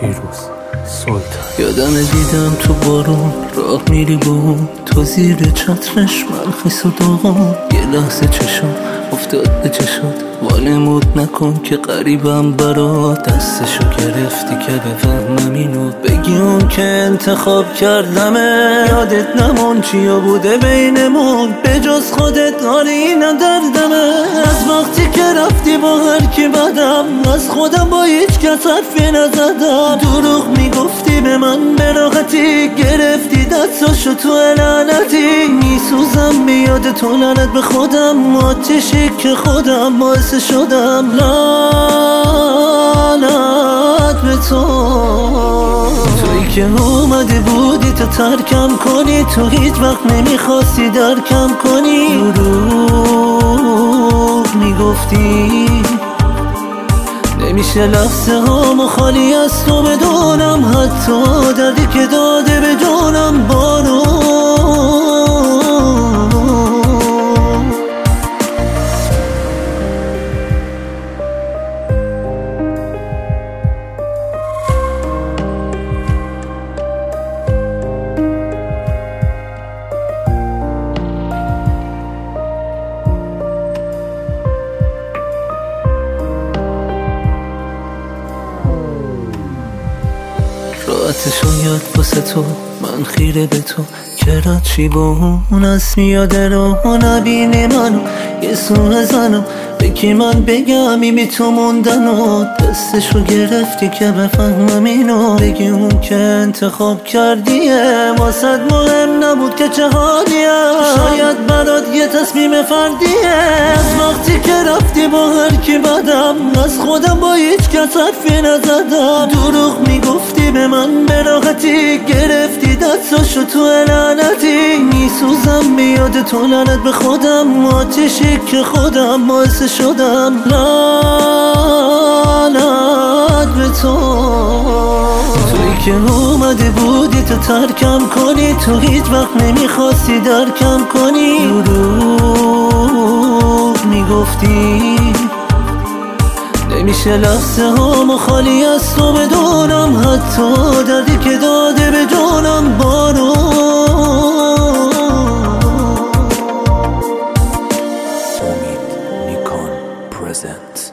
پیروز سلطان. یادم دیدم تو بارون راه میری بود، تو زیر چترش من خیس و داغم. یه لحظه چشم افتاد به چشات، وانمود نکن که قریبم برات. دستشو گرفتی که بفهمم اینو، بگی اون که انتخاب کردمه. یادت نمون چیا بوده بینمون، به جز خودت آری ندردمه. از وقتی که رفتی با هر کی بدم، از خودم با هیچ کس حرفی نزدم. دروغ میگفتی به من به راحتی، گرفتی دستاشو تو لعنتی. میسوزم بیاد تو لعنت به خودم، آتشی که خودم باعث شدم. لعنت به تو، تویی که اومده بودی تو ترکم کنی، تو هیچ وقت نمیخواستی درکم کنی. دروغ میگفتی نمیشه لحظه هامو خالی از تو بدونم، حتی دردی که داده به جانم بارون. راحت شاید واسه تو من خیره به تو، که چی با اون از میاده رو نبینی منو. یه سوه زنم بگی من بگم ایمی تو موندن و دستشو گرفتی که بفهمم اینو. بگی اون که انتخاب کردیه واسد مهم نبود که چه حالیم. شاید برات یه تصمیم فردیه، از وقتی که رفتی با هر کی بدم، از خودم با هیچ کس حرفی نزدم. دروغ میگفتی به من به راحتی، گرفتی دستاشو تو لعنتی. میسوزم بیاد تو لعنت به خودم، آتشی که خودم باعث شدم. لعنت به تو، تویی که اومده بودی تو ترکم کنی، تو هیچ وقت نمیخواستی درکم کنی. دروغ میگفتی نمیشه لحظه هامو خالی از تو بدونم، حتی دردی که داده به جانم بارون. امید نیکان پرزنت.